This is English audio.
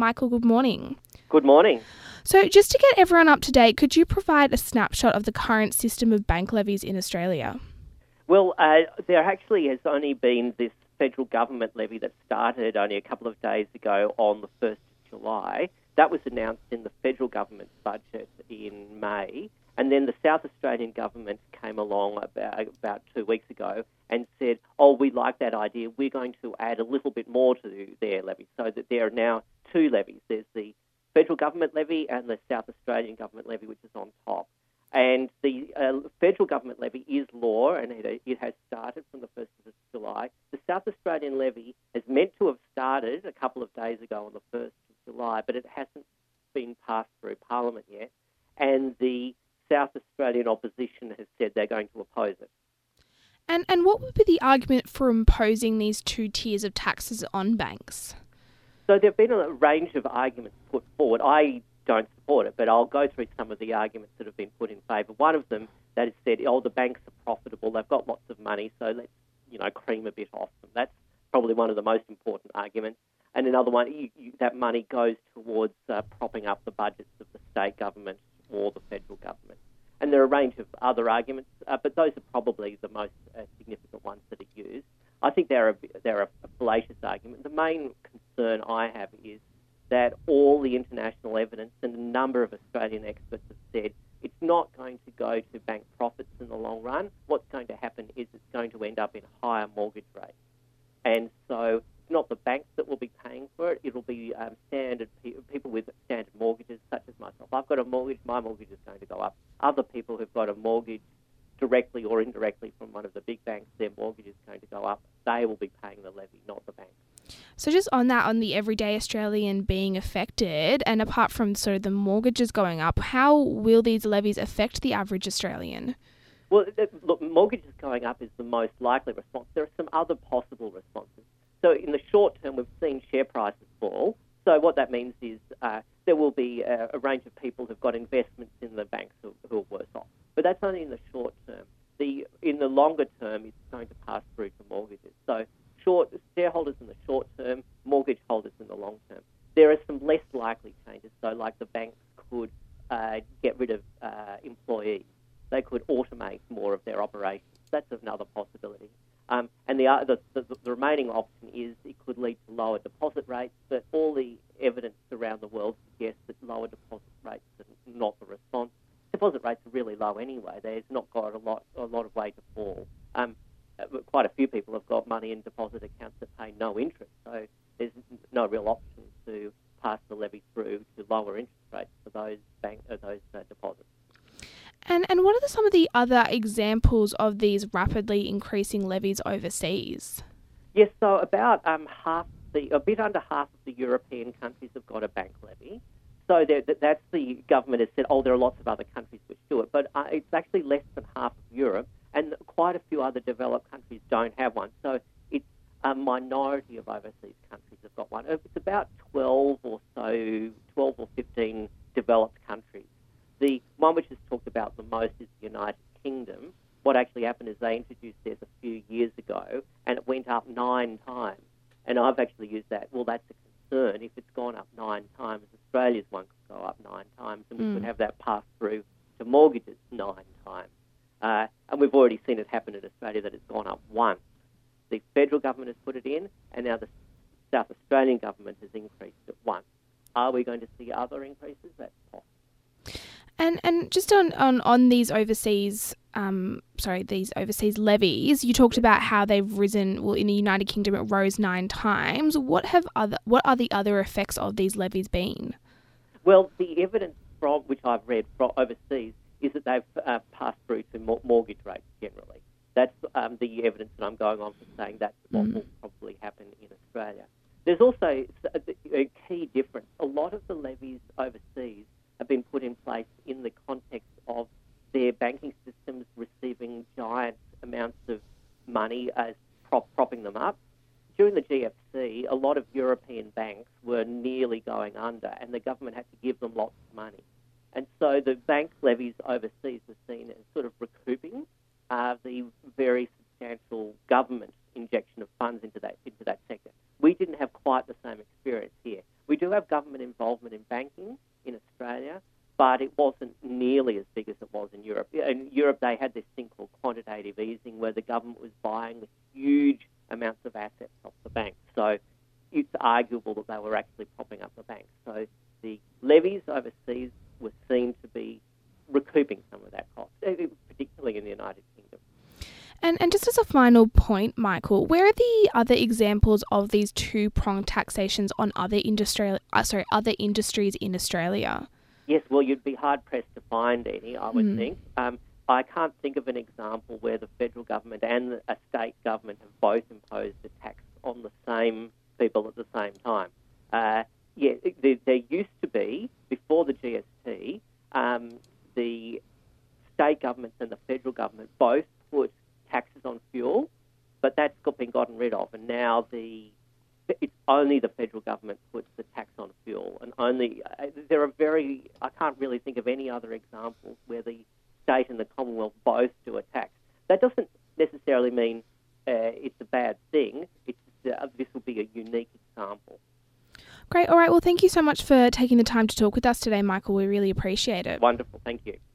Michael, good morning. Good morning. So just to get everyone up to date, could you provide a snapshot of the current system of bank levies in Australia? Well, there actually has only been this federal government levy that started only a couple of days ago on the 1st of July. That was announced in the federal government's budget in May. And then the South Australian government came along about 2 weeks ago and said, we like that idea. We're going to add a little bit more to their levy, so that there are now two levies. There's the federal government levy and the South Australian government levy, which is on top. And the federal government levy is law, and it has started from the 1st of July. The South Australian levy is meant to have started a couple of days ago on the 1st of July, but it hasn't been passed through Parliament yet. And the South Australian opposition has said they're going to oppose it. And what would be the argument for imposing these two tiers of taxes on banks? So there have been a range of arguments put forward. I don't support it, but I'll go through some of the arguments that have been put in favour. One of them that has said, the banks are profitable, they've got lots of money, so let's, cream a bit off them. That's probably one of the most important arguments. And another one, that money goes towards propping up the budgets of the state government or the federal government. And there are a range of other arguments, but those are probably the most significant ones that are used. I think they're a fallacious argument. The main concern I have is that all the international evidence and a number of Australian experts have said it's not going to go to bank profits in the long run. What's going to happen is it's going to end up in higher mortgage rates. And so it's not the banks that will be paying for it. It'll be standard people with standard mortgages, such as myself. I've got a mortgage. My mortgage is going to go up. Other people who've got a mortgage directly or indirectly from one of the big banks, their mortgage is going to go up. They will be paying the levy, not the bank. So just on that, on the everyday Australian being affected, and apart from sort of the mortgages going up, how will these levies affect the average Australian? Well, look, mortgages going up is the most likely response. There are some other possible responses. So in the short term, we've seen share prices fall. So what that means is there will be a range of people who've got investments in the banks who are worse off. But that's only in the short term. In the longer term, it's going to pass through to mortgages. So shareholders in the short term, mortgage holders in the long term. There are some less likely changes, so like the banks could get rid of employees. They could automate more of their operations. That's another possibility. And the remaining option is it could lead to lower deposit rates, but all the evidence around the world suggests that lower deposit rates are not the response. Deposit rates are really low anyway. They've not got a lot of way to fall. Quite a few people have got money in deposit accounts that pay no interest, so there's no real option to pass the levy through to lower interest rates for those deposits. And what are some of the other examples of these rapidly increasing levies overseas? Yes, so about a bit under half of the European countries have got a bank levy. So that's the government has said, there are lots of other countries which do it, but it's actually less than half of Europe, and quite a few other developed countries don't have one. So it's a minority of overseas countries have got one. It's about 12 or 15 developed countries. The one which is talked about the most is the United Kingdom. What actually happened is they introduced theirs a few years ago, and it went up 9 times. And I've actually used that. Well, that's a concern. If it's gone up 9 times, Australia's one could go up 9 times, and we could have that pass through to mortgages 9 times. And we've already seen it happen in Australia that it's gone up once. The federal government has put it in, and now the South Australian government has increased it once. Are we going to see other increases? That's possible. And just on these overseas levies, you talked about how they've risen. Well, in the United Kingdom, it rose 9 times. What are the other effects of these levies been? Well, the evidence from which I've read from overseas is that they've passed through to mortgage rates generally. That's the evidence that I'm going on for saying that's what will probably happen in Australia. There's also a key difference. A lot of the levies overseas have been put in place in the context of their banking systems receiving giant amounts of money as propping them up. During the GFC, a lot of European banks were nearly going under, and the government had to give them lots of money. And so the bank levies overseas were seen as sort of recouping the very substantial government injection of funds into that sector. We didn't have quite the same experience here. We do have government involvement in banking in Australia, but it wasn't nearly as big as it was in Europe. In Europe, they had this thing called quantitative easing, where the government was buying huge amounts of assets off the banks. So it's arguable that they were actually propping up the banks. So the levies overseas were seen to be recouping some of that cost, particularly in the United Kingdom. And just as a final point, Michael, where are the other examples of these two-pronged taxations on other industries in Australia? Yes, well, you'd be hard-pressed to find any, I would think. I can't think of an example where the federal government and a state government have both imposed a tax on the same people at the same time. There used to be, before the GST, the state governments and the federal government both put taxes on fuel, but that's been gotten rid of, and now it's only the federal government puts the tax on fuel, and I can't really think of any other examples where the state and the Commonwealth both do a tax. That doesn't necessarily mean it's a bad thing. It's this will be a unique example. Great. All right. Well, thank you so much for taking the time to talk with us today, Michael. We really appreciate it. Wonderful. Thank you.